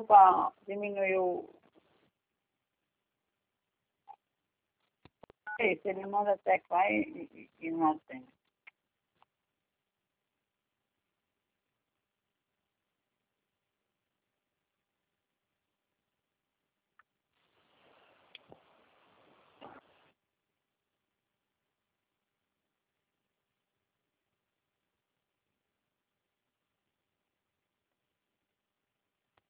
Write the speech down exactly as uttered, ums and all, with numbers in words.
para diminuir o... Isso, ele manda teclar e, e, e não atende.